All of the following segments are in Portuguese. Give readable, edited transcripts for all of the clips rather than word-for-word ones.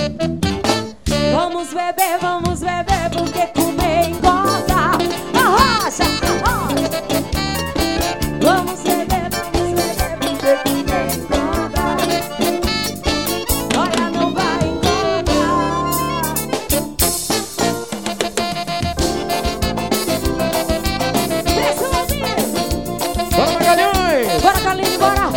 Vamos beber, porque comer engorda. Arrocha, arrocha. Vamos beber, porque comer engorda. Olha, não vai engordar. Bora, Magalhães! Bora, Carlinhos, bora!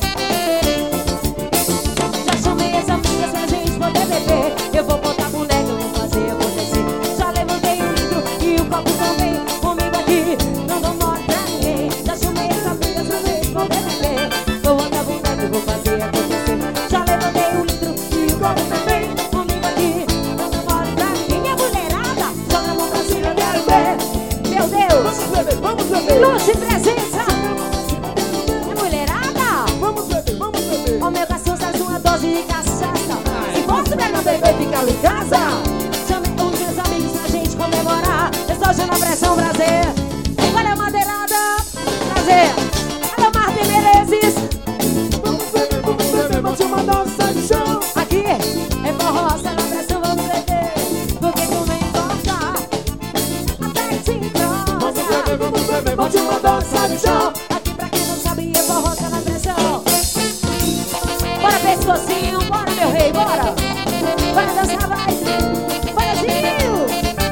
Já chamei as amigas pra gente poder beber. Eu vou botar boneca, eu vou fazer acontecer. Já levantei o litro e o copo também. Comigo aqui, não dou mole pra ninguém. Já chamei as amigas pra gente poder beber. Vou botar boneca, eu vou fazer acontecer. Já levantei o litro e o copo também. Comigo aqui, não dou mole pra ninguém. Minha mulherada, joga a mão pra cima, eu quero ver. Meu Deus! Vamos beber, vamos beber! Luz e presença! Minha mulherada! Vamos beber, vamos beber! Ô meu garçom, traz uma dose de cachaça. Se você quer não beber, fica ali em casa. Chame os meus amigos pra gente comemorar. Estou na pressão, prazer. Olha a madeirada, prazer. Olha o Martin Menezes. Vamos beber, vamos uma dança de chão! Aqui é forró, sai na pressão, vamos beber. Porque como importa, até que se entrosa. Vamos beber, vamos uma dança de chão! Aqui pra quem não sabe, é forró, sai na pressão. Bora pescocinho, bora meu rei, bora. Bora dançar, vai. Bora, Gil.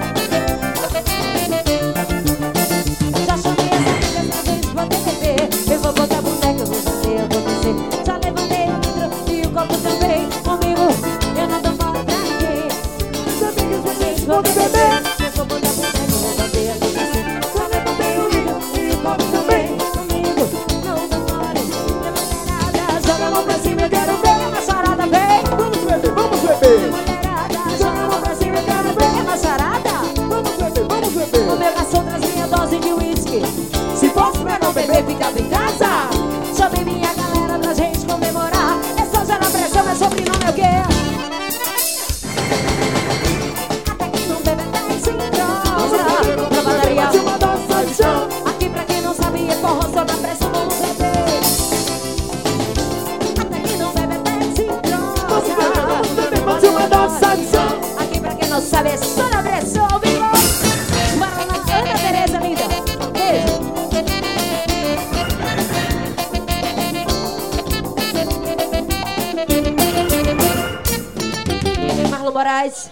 Já chamei as amigas pra gente poder beber. Eu vou botar boneca, eu vou fazer acontecer. Já levantei o litro e o copo também. Comigo, eu não dou mole pra ninguém. Os amigos Pra pra gente gente poder poder beber!